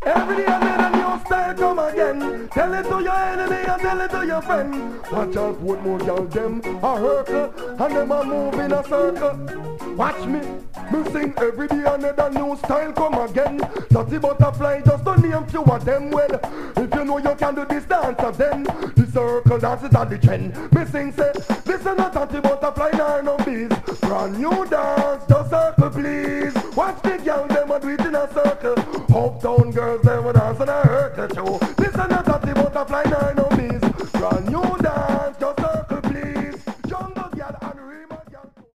Every day and then a new style come again. Tell it to your enemy and tell it to your friend. Watch out what more y'all them a hurtle and them a move in a circle. Watch me sing every day and then a new style come again. Dirty butterfly just to name few of them well. If you know you can do this dance of them, the circle dance is at the trend. Me sing say, this is not dirty butterfly nor no bees. Brand new dance, just circle please. Watch the girl them a do it in a circle. Uptown girls them a dance and I hurt the show. This is not dirty butterfly nor no bees. Brand new dance, just circle.